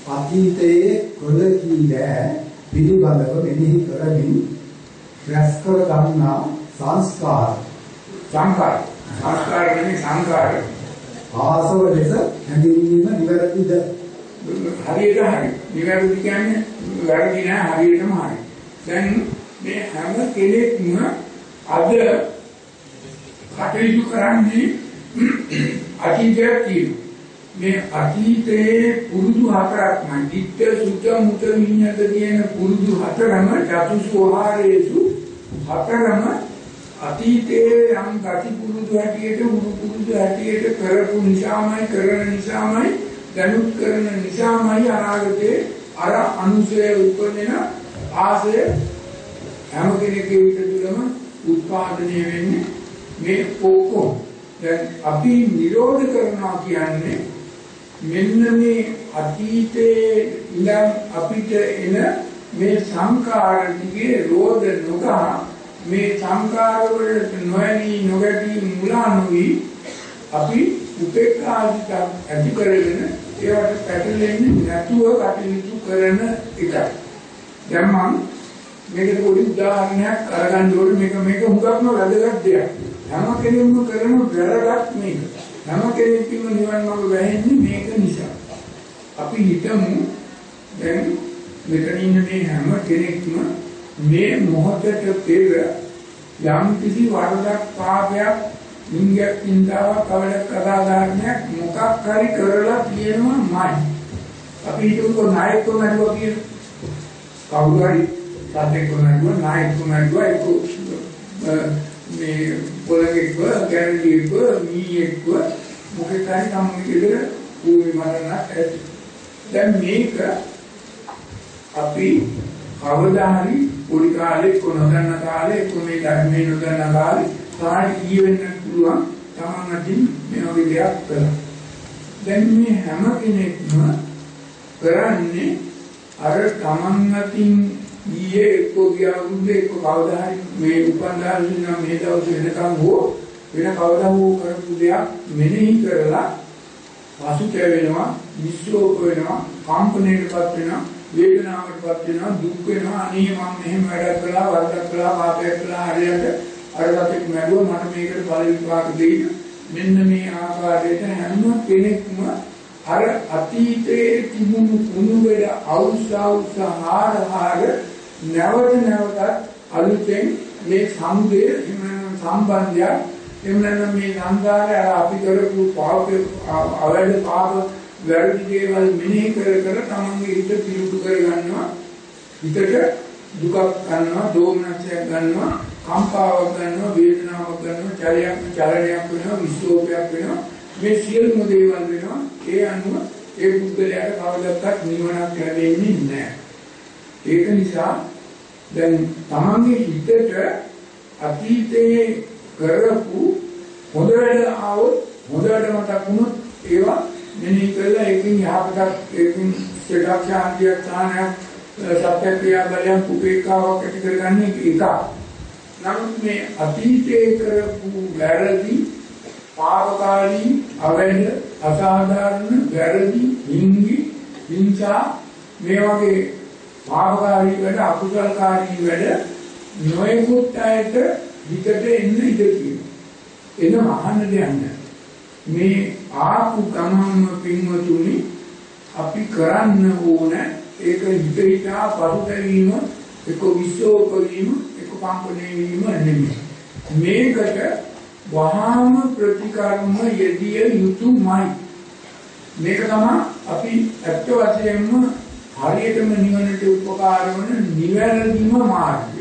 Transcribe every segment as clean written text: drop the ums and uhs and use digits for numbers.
අතීතයේ කළ කී දෑ පිළිබඳව මෙනෙහි කරමින් රැස් කර ගන්නා සංස්කාර කියන්නේ සංකාර ආසව ලෙස හැඳින්වීම නිවැරදිද? හරියට හරි. නිවැරදි කියන්නේ වැරදි නෑ, හරියටම හරි. දැන් මේ හැම කෙනෙක්ම අද කටයුතු කරන්නේ අතීතයේ තියෙන මේ අතීතයේ පුරුදු හතරක්ම ditthya sutta mutta විඤ්ඤාත කියන පුරුදු හතරම චතුස්වහාරේසු හතරම අතීතයේ යම් ගති පුරුදු හැටියට උරු පුරුදු හැටියට කරපු නිසාමයි කරන නිසාමයි දැනුත් කරන නිසාමයි අනාගතේ අර අනුසය උපදින ආසය හැම කෙනෙකුගේ විදිහටම උත්පාදනය වෙන්නේ මේ ඔක්කොම. දැන් අපි නිරෝධ කරනවා කියන්නේ මෙන්න මේ අතීතයේ ඉඳන් අපිට එන මේ සංකාර දිගේ රෝධ නොගහ මේ සංකාර වලට නොඇලී නොගැටී මුලා නොවි අපි උපේක්ෂාසිත ඇති කරගෙන ඒවට පැටලෙන්නේ නැතුව කටයුතු කරන එකයි. දැන් මම මේකට පොඩි උදාහරණයක් අරගන්න ඕනේ. මේක හුඟක්ම වැදගත් දෙයක්. හැම කෙනෙක්ම කරන වැරද්දක් මේක. හැම කෙනෙක්ම නිවන් මාර්ග වැහෙන්නේ මේක නිසා. අපි හිතමු දැන් මෙතන ඉන්න මේ හැම කෙනෙක්ම මේ මොහොතට පෙර යම් කිසි වරදක් පාපයක් නිංගයක් නින්දාවක් කවලක් කතාදාරණයක් මොකක් හරි කරලා තියෙනවාමයි. අපි හිතුවොත් නායකව නඩුව කියන කවුරු හරි සාධක නඩුව නායකව නඩුව ඒක මේ පොළගේක ගැරන්ඩියක මීයක මොකක් හරි සම්මුතියකට ඌේ මරණක් ඇති. දැන් මේක අපි කවදා හරි පොඩි කාලේ කොනදන්න කාලේ කොනේ ධර්මේ නොදන්න කාලේ සාහි කියවෙන්න පුළුවන් තමන් අතින් මේ වගේ දෙයක් කරා. දැන් මේ හැම කෙනෙක්ම කරන්නේ අර තමන් අතින් ඊයේ එක්ක ගියාවුනේ එක්ක කවදා හරි මේ උපන්දාරින්න මේ දවස් වෙනකම් හෝ වෙන කවදා හෝ කරපු දෙයක් මෙනෙහි කරලා පසුතැවෙනවා, විශ්ලෝක වෙනවා, කම්පණයටපත් වෙනවා, වේදනාවටපත් වෙනවා, දුක් වෙනවා. අනේ මම මෙහෙම වැඩ කළා, වරදක් කළා, පාපයක් කළා, හරියට අරකට මැරුවා මට මේකට ඵල විපාක දෙන්න. මෙන්න මේ ආකාරයට හැම කෙනෙක්ම අර අතීතයේ තිබුණු කුණු වල අවුස්සාර නැවත නැවතත් අලුතෙන් මේ සමුදය සම්බන්ධය එමනම් මේ සංසාරය අපි කරපු පාප අවැඩ පාප වැරදි දේවල් මෙනෙහි කර තමන්ගේ හිත පිරිසුදු කර ගන්නවා. හිතට දුකක් ගන්නවා, දෝමනසයක් ගන්නවා, කම්පාවක් ගන්නවා, වේදනාවක් ගන්නවා, චලනයක් වෙනවා, විශ්ලෝපයක් වෙනවා. මේ සියලුම දේවල් වෙනවා. ඒ අනුව ඒ බුද්ධලයට කවදාවත් නිවනක් ලැබෙන්නේ නැහැ. ඒක නිසා දැන් තමන්ගේ හිතට අතීතයේ කරපු හොඳ වැඩ ආවොත් හොඳට මතක් වුණොත් ඒවා මෙනෙහි කරලා ඒකෙන් යහපතක් ඒකෙන් සිතක් ශාන්තියක් තානයක් සත්‍ය ක්‍රියාවලියක් උපේක්ෂාවක් ඇති කරගන්නේ ඒක. නමුත් මේ අතීතයේ කරපු වැරදි පාපකාරී අවැඩ අසාධාරණ වැරදි හිංගි හිංසා මේ වගේ පාපකාරී වැඩ අකුසලකාරී වැඩ නොයෙකුත් අයට හිතට එන්න ඉඩ තියෙනවා. එන අහන්න දෙයක් මේ ආපු ගමන්ම පින්වතුනි අපි කරන්න ඕන ඒක හිතා පසුතැවීම එක විශ්ෝප වීම එක කම්පණය වීම නෙමෙයි. මේකට වහාම ප්‍රතිකර්ම යෙදිය යුතුමයි. මේක තමයි අපි ඇත්ත වශයෙන්ම හරියටම නිවනට උපකාර වන නිවැරදිම මාර්ගය.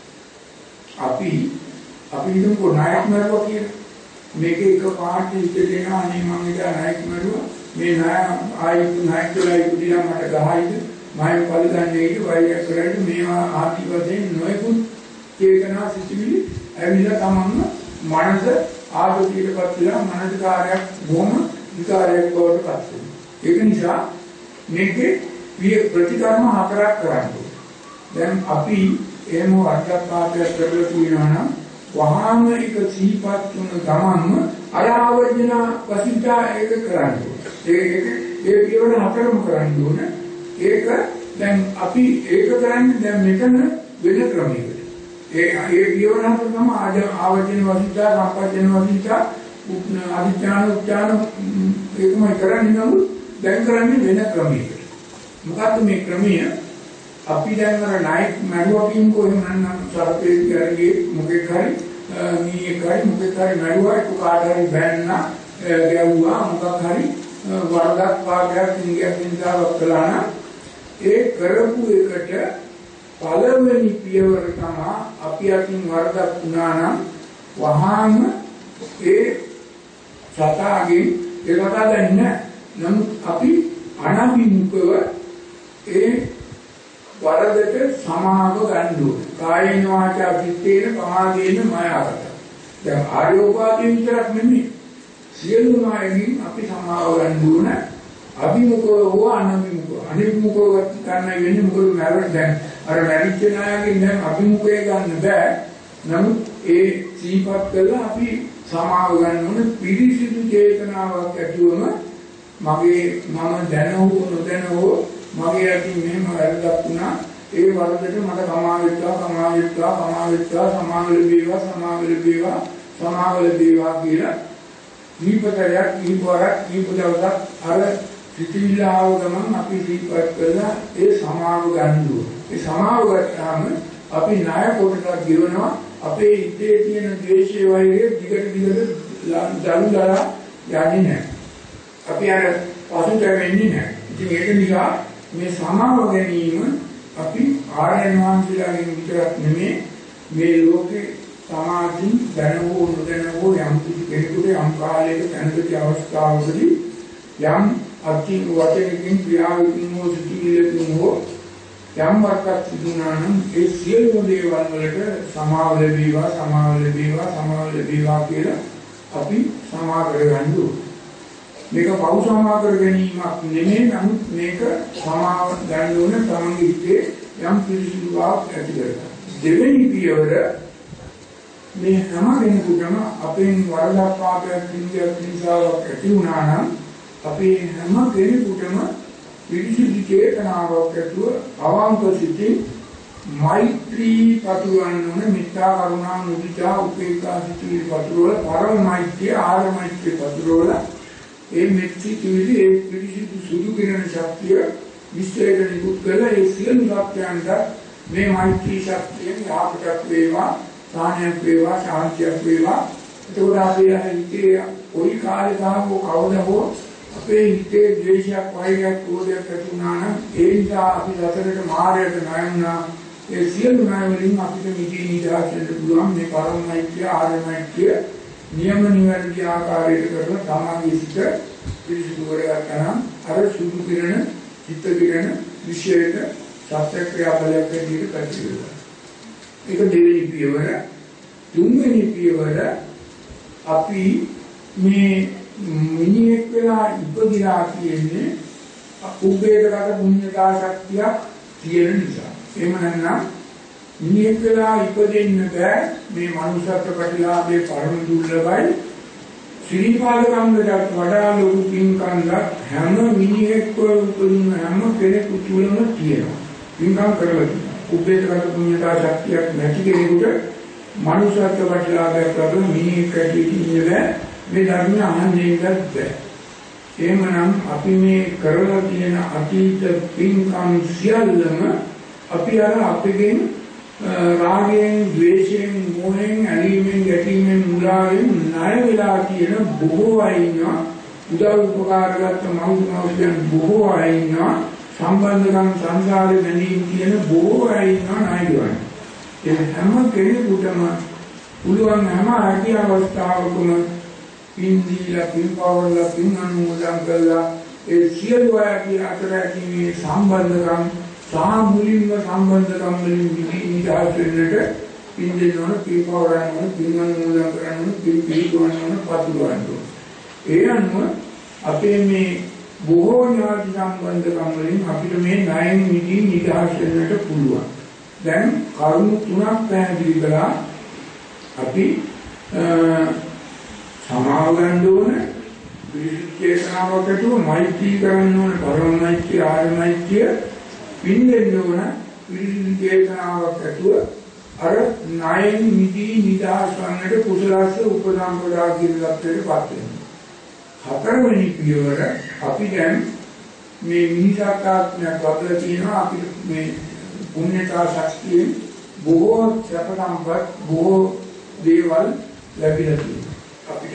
අපි හිතමු නායක මරුවා කියලා. මේක එක පාට ඉත දෙනවා අනේ මම ඉත නායක මරුවා. මේ නායකලා ඉදිරියට මට ගහයිද? මම පරිදන්නේ ඊට වෛරය කරන්නේ මේවා ආදි වශයෙන් නොයෙකුත් චේතනා සිතිවිලි ඇවිල්ලා තමන්ම මනස ආදෝතියටපත් වෙලා මනස කාර්යයක් බොහොම විකාරයක් බවට පත් වෙනවා. ඒක නිසා මේකේ ප්‍රතිකර්ම හතරක් කරන්න ඕනේ. දැන් අපි එහෙම වර්ගපාතයක් කරලා කියනවා නම් වහාම එක සීපත් තුන ගමන්ම අයාවර්ජන වසිතා ඒක කරන්න ඕනේ. ඒ පියවර හතරම කරන්න ඕනේ. ඒක දැන් අපි ඒක කරන්නේ දැන් මෙතන වෙන ක්‍රමයකට. ඒ කියවනහම තමයි ආවචන වසිතා සම්පජන වසිතා අධිඥාන උච්චාන ඒකමයි කරන්නේ නමුත් දැන් කරන්නේ වෙන ක්‍රමයකට. මොකද්ද මේ ක්‍රමය? අපි දැන් අර නයිට් මැඩුවා කියනකෝ එහෙම නැත්නම් සර්පේ කරගේ මොකෙක් හරි මීයක් හරි මොකෙක් හරි මැඩුවා ඒක කාට හරි බෑන්නා ගැව්වා මොකක් හරි වරදක් වාගයක් ඉංගයක් නිසාවක් කළා නම් ඒ කරපු එකට පළවෙනි පියවර තමයි අපි අතින් වරදක් වුණා නම් වහාම ඒ සතාගේ ඒ කතා දැන්නේ නමුත් අපි අනවිමුඛව ඒ වරදට සමාව ගන්න ඕනේ. කායේන වාචා චිත්තේන පමාදේන මායාවත. දැන් ආර්යෝපාදී විතරක් නෙමෙයි. සියලුම අයකින් අපි සමාව ගන්න ඕනේ. අභිමුඛව හෝ අනවිමුඛව. අනිවිමුඛව ගන්න වෙන්නේ මොකද මරණ දැන් අර මැරිච්ච ණයගෙන් දැන් අභිමුඛය ගන්න බෑ. නමුත් ඒ සීපත් කළා අපි සමාව ගන්න ඕනේ පිරිසිදු චේතනාවක් ඇතිවම මගේ මම දැනවෝ නොදැනවෝ මගේ අතින් මෙහෙම වැරද්දක් වුණා ඒ වරදට මට සමාව ලැබේවා කියලා දීපතරයක් දීපවරක් දීප දවසක් අර සිතිවිලාව ගමන් අපි දීපත් කරලා ඒ සමාව ගන්නවා. ඒ සමාව ගත්තාම අපි ණය කොටසක් ගෙවනවා අපේ හිතේ තියෙන ද්වේෂය වෛරය දිගට දරුදලා යන්නේ නැහැ. අපි අර පසුතැවෙන්නේ නැහැ. ඉතින් ඒක නිසා මේ සමාව ගැනීම අපි ආර්යයන් වහන්සේලාගෙන් විතරක් නෙමෙයි මේ ලෝකේ සමාජින් දැනවෝ නොදැනවෝ යම් කෙනෙකුට යම් කාලයක දැනගති අවස්ථාවකදී යම් අත්‍යන්ත වචනකින් ක්‍රියාවකින් හෝ සිටිවිලකින් හෝ යම් වර්ගයක් සිදුනා නම් ඒ සියලුම දේවල් වලට සමාව ලැබේවා කියලා අපි සමා කරගන්න ඕනේ. මේක පෞ සමා කර ගැනීමක් නෙමෙයි නමුත් මේක සමාව ගන්න ඕන තමන්ගේ හිතේ යම් පිළිසිදුවක් ඇති කරගන්න. දෙවෙනි පියවර මේ හැම කෙනෙකුටම අපෙන් වරදක් පාපයක් කිංගයක් නිසාවක් ඇති වුණා නම් අපේ හැම කෙනෙකුටම පිළිසිදු චේතනාවක් ඇතුව අවංක සිතින් මෛත්‍රී පතුරවන්න ඕන මෙත්තා කරුණා මුදිතා උපේක්ඛා සිතිවිලි පතුරවල පරම මෛත්‍රිය ආර්ය මෛත්‍රිය පතුරවල ඒ මෙත්ති කිවිලි ඒ පිළිසිදු සුදු කිරණ ශක්තිය විශ්ලේෂණය නිකුත් කළ ඒ සියලු සත්‍යයන්ට මේ මෛත්‍රී ශක්තියෙන් යාපටක් වේවා සාහනයක් වේවා ශාන්තියක් වේවා එතකොට අපේ හිතේ කොයි කාලේ සාහෝ කවදා හෝ අපේ හිතේ ද්වේෂයක් වෛරයක් ක්‍රෝධයක් ඇති වුණා නම් ඒ නිසා අපි රටට මායයට ණයුණා ඒ සියලු ණය වලින් අපිට මිදී නිදහස් වෙන්න පුළුවන් මේ පරම මෛත්‍රිය ආර්ය මෛත්‍රිය නියම නිවැරදි ආකාරයට කරන සමාධි සිත පිළිසිදු කරගන්නා අර සුදු කිරණ චිත්ත කිරණ විශේෂ සත්‍ය ක්‍රියාවලියක් විදිහට පැතිරෙනවා. ඒක දෙවෙනි පියවර. තුන්වෙනි පියවර අපි මේ මිනිහෙක් වෙලා ඉපදිලා කියන්නේ උපේදකට පුණ්‍යතා ශක්තියක් තියෙන නිසා. එහෙම නැත්නම් මිනිහෙක් වෙලා ඉපදෙන්න බෑ මේ මනුෂ්‍යත්ව ප්‍රතිලාභයේ පරම දුර්ලභයි. ශ්‍රීපාදකම්කට වඩා ලොකු පින්කම්ක් හැම මිනිහෙක්ව උපදින හැම කෙනෙකු තුළම තියෙනවා. පින්කම් කරලා උපේදකට පුණ්‍යතා ශක්තියක් නැති කෙනෙකුට මනුෂ්‍යත්ව ප්‍රතිලාභයක් ලැබෙන මිනිහෙක් ඇටියට ඉන්නේ බෑ. මේ ධර්ම අහන්නේ බෑ. එහෙමනම් අපි මේ කරලා තියෙන අතීත පින්කම් සියල්ලම අපි අර අපගෙන් රාගයෙන්, ද්වේෂයෙන්, මෝහයෙන්, ඇලීමෙන්, ගැටීමෙන්, මුලාවෙන් ණය වෙලා තියෙන බොහෝ අය ඉන්නවා. උදව් උපකාර ගත්ත මව්පියන් බොහෝ අය ඉන්නවා. සම්බන්ධකම් සංසාරේ බැඳීම් තියෙන බොහෝ අය ඉන්නවා ණය ගන්න. ඒ හැම කෙනෙකුටම පුළුවන් හැම ආදී අවස්ථාවකම පින් දීලා පින් පවරලා පින් අනුමෝදන් කළා ඒ සියලු අයගේ අතර ඇති මේ සම්බන්ධකම් සාමුලින්ම සම්බන්ධකම් වලින් නිදහස් වෙන්නට පින් දෙනවන පින් පවරන්න පින් අනුමෝදන් කරන්න පින් පිළිගන්නවන පතුරවන්න ඒ අනුව අපේ මේ බොහෝ ඥාති සම්බන්ධකම් වලින් අපිට මේ ණයෙන් මිදී නිදහස් වෙන්නට පුළුවන්. දැන් කරුණු තුනක් පැහැදිලි කළා. අපි සමාව ගන්න ඕන පිරිසිදු චේතනාවක් ඇතුව මෛත්‍රී කරන්න ඕන, පරම මෛත්‍රී, ආර්ය මෛත්‍රිය පින්දෙන්න ඕන. පිරිසිදු චේතනාවක් ඇතුව අර ණයෙන් නිදී නිදහස් වන්නට කුසලස්ස උපසම්පදා කියන ලක්ෂණයට පත් වෙනවා. හතරවෙනි පියවර අපි දැන් මේ මිනිසාත්මයක් වදලා තියෙනවා. අපිට මේ පුණ්‍යතා ශක්තියෙන් බොහෝ සැප සම්පත් බොහෝ දේවල් ලැබිලා තියෙනවා. අපිට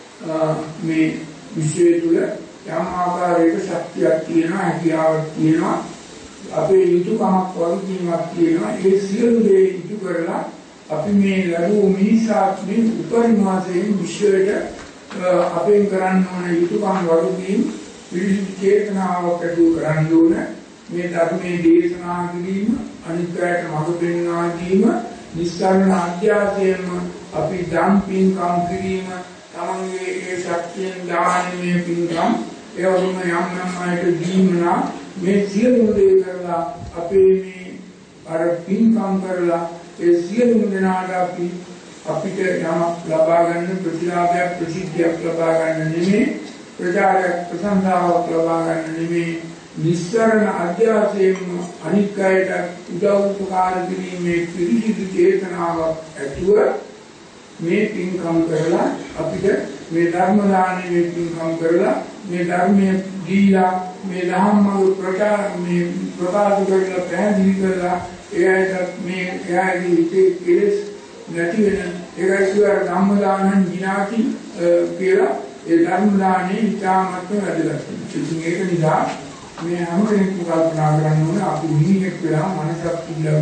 මේ විශ්වය තුළ යම් ආකාරයක ශක්තියක් තියෙනවා, හැකියාවක් තියෙනවා, අපේ යුතුයකමක් වගකීමක් තියෙනවා. ඒ සියලු දේ ඉටු කරලා අපි මේ ලැබූ මිනිසාත්මේ උපරිම වශයෙන් විශ්වයට අපෙන් කරන්න ඕන යුතුයකම් වගකීම් පිළිසිදු චේතනාවක් ඇතුව කරන්න ඕන. මේ ධර්මයේ දේශනා කිරීම, අනිත්‍යයට මඟ පෙන්වා දීම, නිස්සාරණ අධ්‍යාසයෙන්ම අපි දන් පින්කම් කිරීම, තමන්ගේ ඒ ශක්තියෙන් දානමය පින්කම්, ඒ වගේම යම් අයට දීමනා, මේ සියලු දේ කරලා අපේ මේ අර පින්කම් කරලා ඒ සියලු දෙනාට අපිට යමක් ලබා ගන්න, ප්‍රතිලාභයක් ප්‍රසිද්ධියක් ලබා ගන්න නෙමෙයි, ප්‍රචාරයක් ප්‍රශංසාවක් ලබා ගන්න නෙමෙයි, නිස්සාරණ අධ්‍යාසයෙන් අනික් අයට උදව් උපකාර කිරීමේ පිරිසිදු චේතනාවක් ඇතුව මේ පින්කම් කරලා අපිට මේ ධර්ම දානයේ පින්කම් කරලා මේ ධර්මයේ දීලා මේ ධම්ම ප්‍රකාශ කරලා පැහැදිලි කරලා එයාට මේ එයාගේ හිතේ කෙලෙස් නැති වෙන ඒකයි ධම්ම දානං විනාති කියලා ඒ ධර්ම දානේ ඉතාමත් වැදගත්. ඉතින් ඒක නිසා මේ හැම කෙනෙක්ම කල්පනා කරන්න ඕනේ අපි මිනිහෙක් වෙලා මනසක්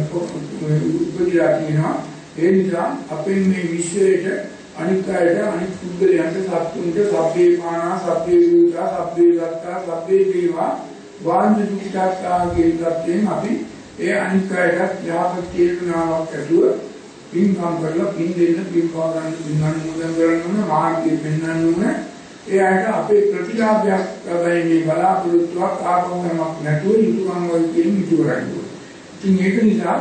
උපදිලා තියෙනවා. ඒ නිසා අපේ මේ විශ්වයට අනික් අයට, අනික් පුද්ගලයන්ට, සත්තුන්ට සබ්බේ පානා, සබ්බේ භූතා, සබ්බේ සත්තා, සබ්බේ දේවා වාන්ද දුක්ඛාත්තා කියන தත්යෙන් අපි ඒ අනික් අයට යහපත් චේතනාවක් ඇතුව පින්කම් කරලා පින් දෙන්න, පින් පාදන්න, පින්නම් මුදන් කරන්න ඕන, මාර්ගය පෙන්වන්න ඕන. ඒ අයට අපේ ප්‍රතිලාභයක් ලැබෙයි මේ බලාපොරොත්තුවක් ආපෝමක් නැතුව යුතුයම් වලින් ඉටු කරන්න ඕන. ඉතින් ඒක නිසා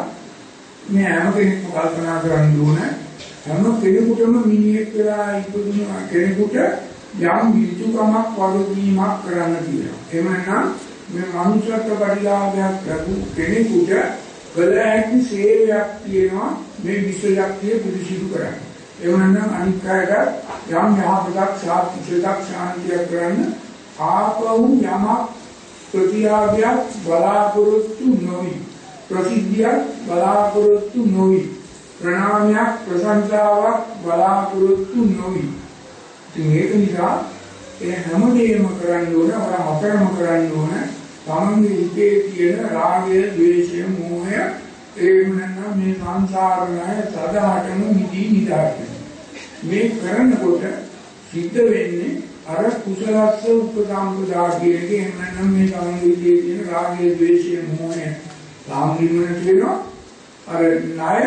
මේ හැම කෙනෙක්ම කල්පනා කරන්න ඕන හැම කෙනෙකුටම මිනිහෙක් වෙලා ඉපදුන කෙනෙකුට යම් යුතුයකමක් වගකීමක් කරන්න තියෙනවා. එහෙම නැත්නම් මේ මනුෂ්‍යත්ව පරිලාභයක් ලැබු කෙනෙකුට කළ හැකි සේවයක් තියෙනවා මේ විශ්ව ශක්තිය පිරිසිදු කරන්න. එහෙම නැත්නම් අනික් අයට යම් යහපතක් සාර්ථකයක් ශාන්තියක් කරන්න ආපහු යමක් ප්‍රතිලාභයක් බලාපොරොත්තු නොවි, ප්‍රසිද්ධියක් බලාපොරොත්තු නොවි, ප්‍රණාමයක් ප්‍රශංසාවක් බලාපොරොත්තු නොවි. ඉතින් ඒක නිසා ඒ හැමදේම කරන්න ඕන, හතරම කරන්න ඕන. තමන්ගේ හිතේ තියෙන රාගය, ද්වේෂය, මෝහය එහෙම නැත්නම් මේ සංසාරණය සදාටම නිදී නිදාට මේ කරනකොට සිද්ධ වෙන්නේ අර කුසලස්ස උපසම්පදා කියන එක. එහෙම නැත්නම් මේ තමන්ගේ හිතේ තියෙන රාගය, ද්වේෂය, මෝහය සාම්පූර්ණ වෙනවා. අර ණය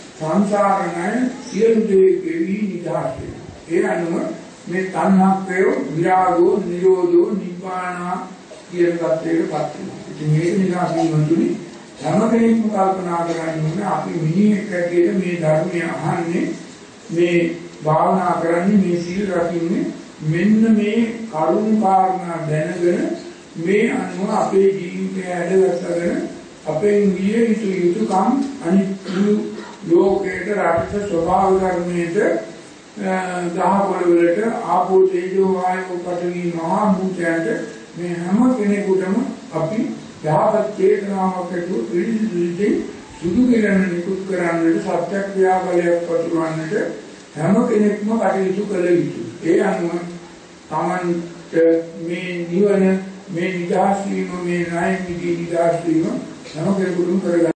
සංසාරණය සියලු දේ ගෙවි නිදාට වෙනවා. ඒ අනුව මේ තණ්හක්කය විරාගෝ නිරෝධෝ නිබ්බානා කියන தත්ත්වයකටපත් වෙනවා. ඉතින් මේක නිසා පින්වතුනි හැම කෙනෙක්ම කල්පනා කරන්න ඕනේ අපි මිනිහෙක් ඇටියට මේ ධර්මය අහන්නේ, මේ භාවනා කරන්නේ, මේ සීල රකින්නේ මෙන්න මේ කරුණ කාරණා දැනගෙන මේ අනුව අපේ ජීවිතය හැදවසගෙන අපේ විය යුතු යුතුයකම් අනිත් ලෝකයට රටට ස්වභාව ධර්මයට දහවල වලට ආපෝ තේජෝ වායෝ පඨවි මහා භූතයන්ට මේ හැම කෙනෙකුටම අපි යහපත් චේතනාවක් ඇතුව පිළිසිදු සුදු කිරණ නිකුත් කරන්නට, සත්‍යක්‍රියාවලියක් පතුරවන්නට හැම කෙනෙක්ම කටයුතු කළ යුතුයි. ඒ අනුව තමන්ට මේ නිවන, මේ නිදහස් වීම, මේ ණය නිදී නිදහස් වීම හැම කෙනෙකුටම කරගන්න